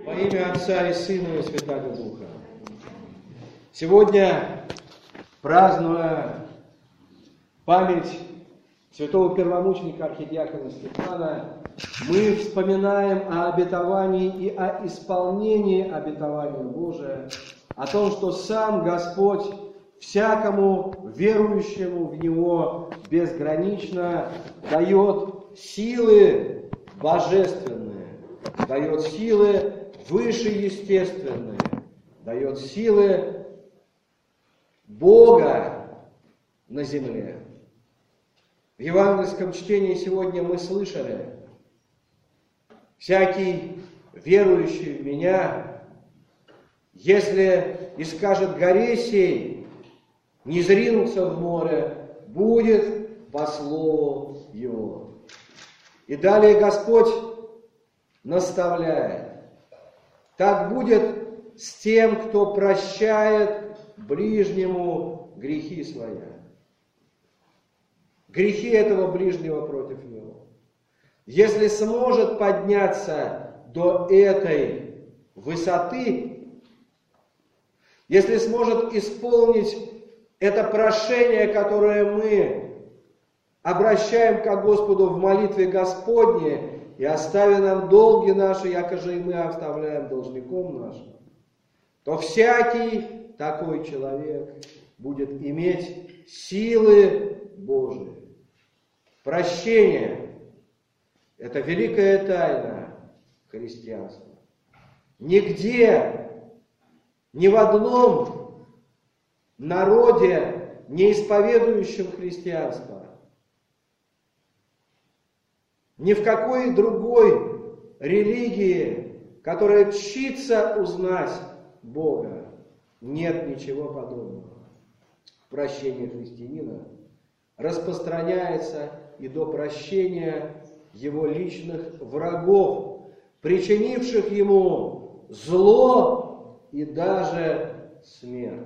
Во имя Отца и Сына и Святаго Духа. Сегодня, празднуя память святого первомученика архидиакона Стефана, мы вспоминаем о обетовании и о исполнении обетования Божия, о том, что сам Господь всякому верующему в Него безгранично дает силы божественные, дает силы вышеестественные, дает силы Бога на земле. В евангельском чтении сегодня мы слышали: «Всякий верующий в Меня, если и скажет горе сей, не зринуться в море, будет по слову Его». И далее Господь наставляет: «Так будет с тем, кто прощает ближнему грехи свои». Грехи этого ближнего против него. Если сможет подняться до этой высоты, если сможет исполнить это прошение, которое мы обращаем ко Господу в молитве Господне, и остави нам долги наши, якоже и мы оставляем должником нашим, то всякий такой человек будет иметь силы Божии. Прощение – это великая тайна христианства. Нигде, ни в одном народе, не исповедующем христианство, ни в какой другой религии, которая тщится узнать Бога, нет ничего подобного. Прощение христианина распространяется и до прощения его личных врагов, причинивших ему зло и даже смерть.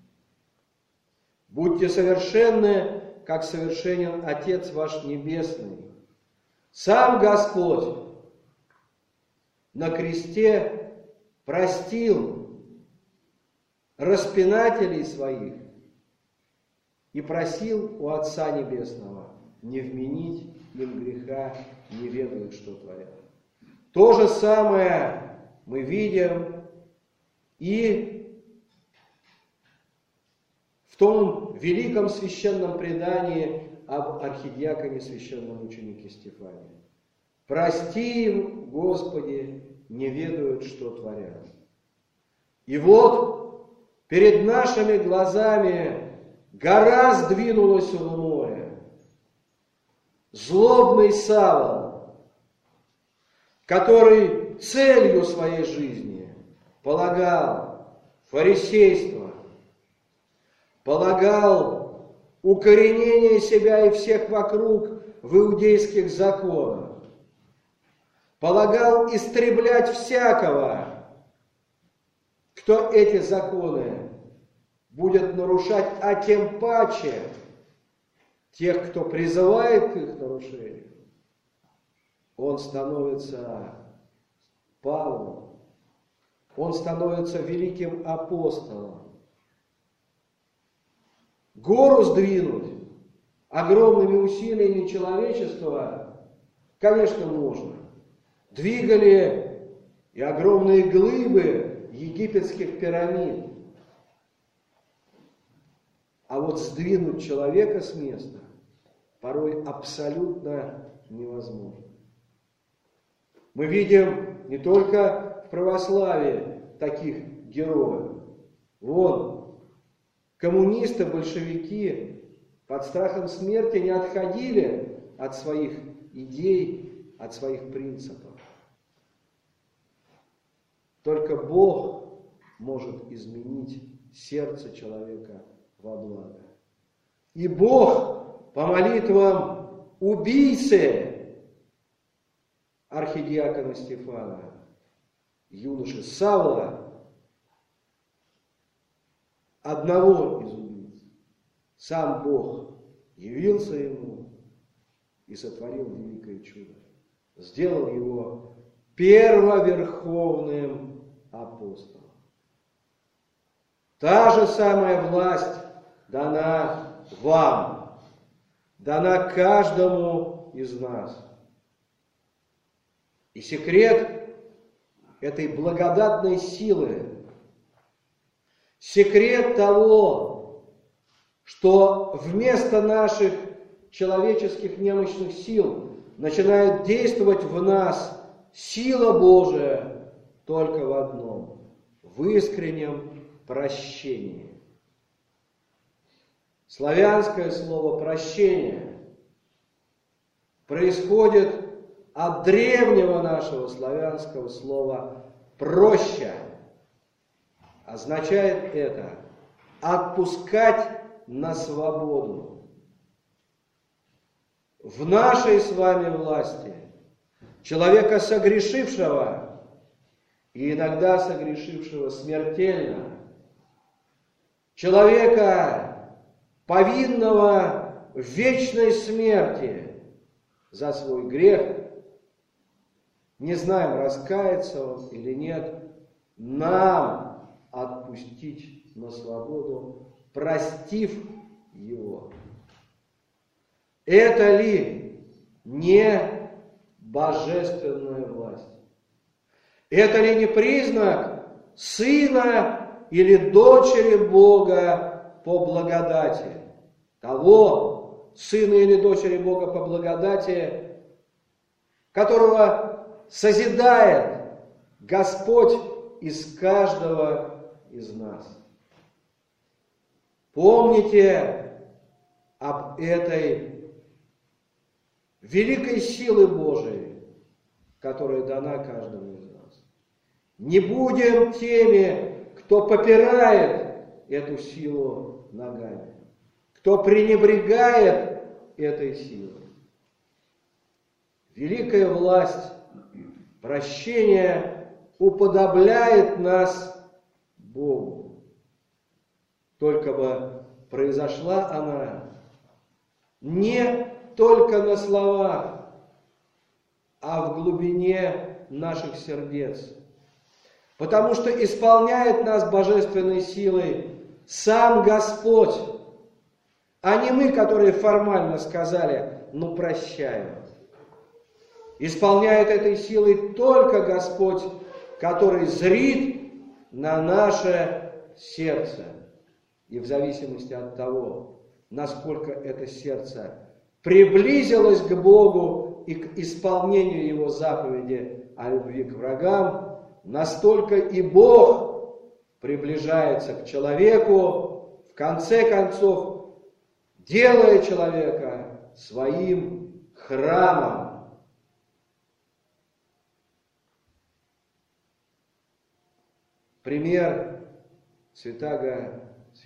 Будьте совершенны, как совершенен Отец ваш Небесный. Сам Господь на кресте простил распинателей своих и просил у Отца Небесного не вменить им греха, не ведают, что творят. То же самое мы видим и в том великом священном предании об архидиаконе священномученике Стефане. «Прости им, Господи, не ведают, что творят». И вот перед нашими глазами гора сдвинулась в море. Злобный Савол, который целью своей жизни полагал фарисейство, полагал укоренение себя и всех вокруг в иудейских законах, полагал истреблять всякого, кто эти законы будет нарушать, а тем паче тех, кто призывает к их нарушению. Он становится Павлом, он становится великим апостолом. Гору сдвинуть огромными усилиями человечества, конечно, можно. Двигали и огромные глыбы египетских пирамид. А вот сдвинуть человека с места порой абсолютно невозможно. Мы видим не только в православии таких героев. Вон, коммунисты, большевики под страхом смерти не отходили от своих идей, от своих принципов. Только Бог может изменить сердце человека во благо. И Бог по молитвам убийцы архидиакона Стефана, юноши Савла, одного из убийц, сам Бог явился ему и сотворил великое чудо. Сделал его первоверховным апостолом. Та же самая власть дана вам, дана каждому из нас. И секрет этой благодатной силы, секрет того, что вместо наших человеческих немощных сил начинает действовать в нас сила Божия только в одном – в искреннем прощении. Славянское слово «прощение» происходит от древнего нашего славянского слова «проща». Означает это отпускать на свободу. В нашей с вами власти человека согрешившего, и иногда согрешившего смертельно, человека повинного в вечной смерти за свой грех, не знаем, раскается он или нет, нам отпустить на свободу, простив его. Это ли не божественная власть? Это ли не признак сына или дочери Бога по благодати? Того сына или дочери Бога по благодати, которого созидает Господь из каждого из нас. Помните об этой великой силе Божией, которая дана каждому из нас. Не будем теми, кто попирает эту силу ногами, кто пренебрегает этой силой. Великая власть прощения уподобляет нас Богу. Только бы произошла она не только на словах, а в глубине наших сердец. Потому что исполняет нас божественной силой сам Господь, а не мы, которые формально сказали: ну прощаем. Исполняет этой силой только Господь, который зрит на наше сердце. И в зависимости от того, насколько это сердце приблизилось к Богу и к исполнению Его заповеди о любви к врагам, настолько и Бог приближается к человеку, в конце концов, делая человека своим храмом. Пример святаго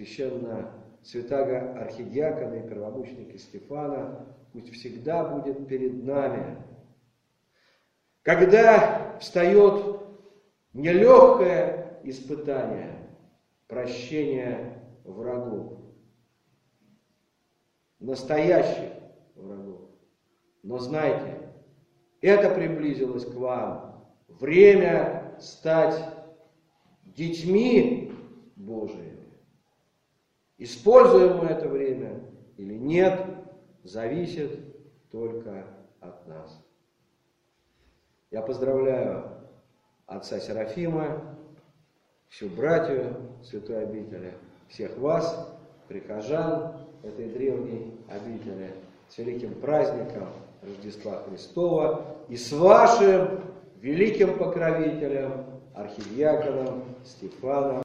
архидиакона и первомученика Стефана пусть всегда будет перед нами. Когда встает нелегкое испытание прощения врагов, настоящих врагов. Но знайте, это приблизилось к вам. Время стать детьми Божиими. Используем мы это время или нет, зависит только от нас. Я поздравляю отца Серафима, всю братью святой обители, всех вас, прихожан этой древней обители, с великим праздником Рождества Христова и с вашим великим покровителем, архидиаконом Стефаном.